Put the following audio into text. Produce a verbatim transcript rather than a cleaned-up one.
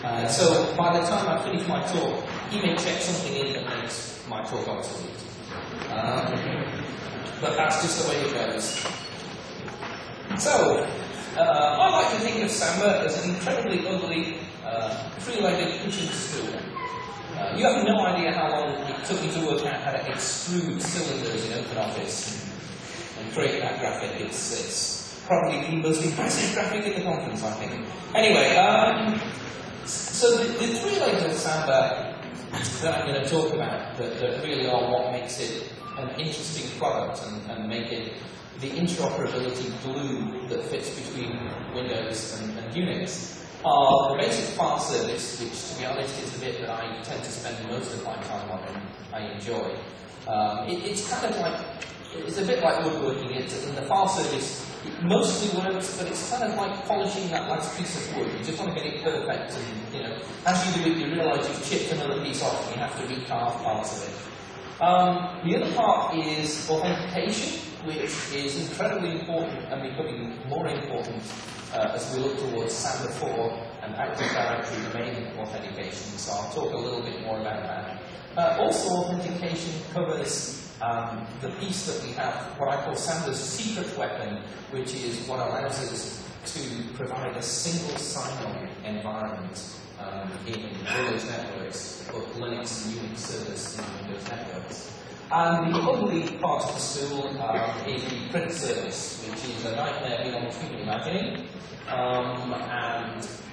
Uh, so by the time I finish my talk, he may check something in that makes my talk obsolete. Um, but that's just the way it goes. So, uh, I like to think of Samba as an incredibly ugly, uh, three-legged kitchen stool. Uh, you have no idea how long it took me to work out how to extrude cylinders in OpenOffice and, and create that graphic. It's, it's probably the most impressive graphic in the conference, I think. Anyway, um, so the, the three legs of Samba that I'm going to talk about that, that really are what makes it an interesting product and, and make it the interoperability glue that fits between Windows and, and Unix are the basic file service, which, to be honest, is the bit that I tend to spend most of my time on and I enjoy. Um, it, it's kind of like, it's a bit like woodworking. It's, and the file service, it mostly works, but it's kind of like polishing that last piece of wood. You just want to get it perfect, and, you know, as you do it, you realise you've chipped another piece off and you have to recarve parts of it. Um, the other part is authentication, which is incredibly important and becoming more important uh, as we look towards Samba four and Active Directory domain authentication. So I'll talk a little bit more about that. Uh, also, authentication covers um, the piece that we have, what I call Samba's secret weapon, which is what allows us to provide a single sign-on environment um, in Windows networks, both Linux and Unix servers in Windows networks. And the ugly part of the stool um, is the print service, which is a nightmare beyond human imagining. Um, and